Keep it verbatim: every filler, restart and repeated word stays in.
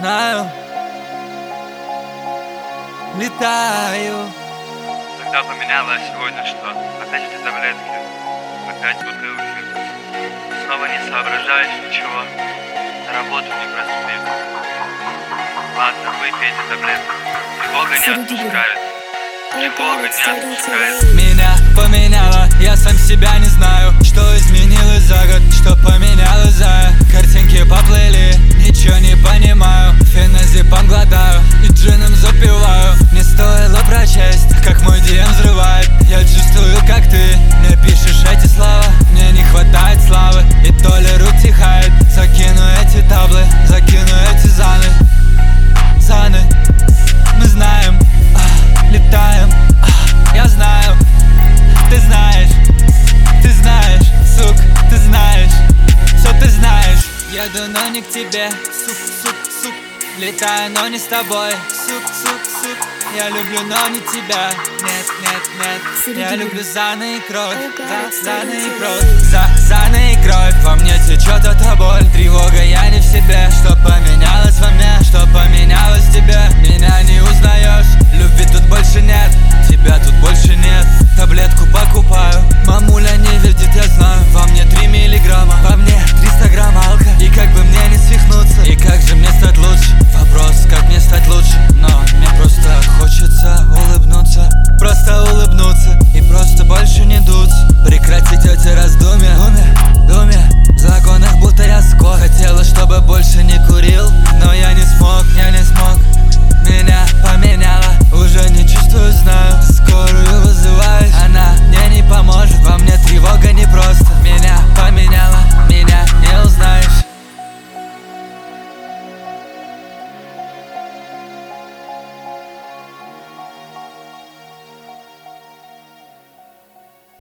знаю. Летаю. Тогда поменялось сегодня что? Опять эти таблетки, опять бутылки. Снова не соображаешь ничего, на работу не проспишь. Ладно, выпей эти таблетки. Тревога не отпускает. Тревога не отпускает. Меня поменяло, я сам себя не знаю. Что изменилось за год, что поменялось за картинки поплыли, ничего не понимаю. Феназепам глотаю и джином запиваю. Не стоило прочесть, как мой ди эм взрывает. Я чувствую, как ты мне пишешь эти слова. Мне не хватает славы, и то ли рук тихает. Закину эти таблы, закину эти заны. Заны, мы знаем, а, летаем, а, я знаю. Ты знаешь, ты знаешь, сук, ты знаешь, все ты знаешь. Еду, но не к тебе, сук, сук, сук. Летаю, но не с тобой, сук, сук, сук. Я люблю, но не тебя, нет, нет, нет. Я люблю заны и кровь, за, заны и кровь, за, заны и кровь. Во мне течет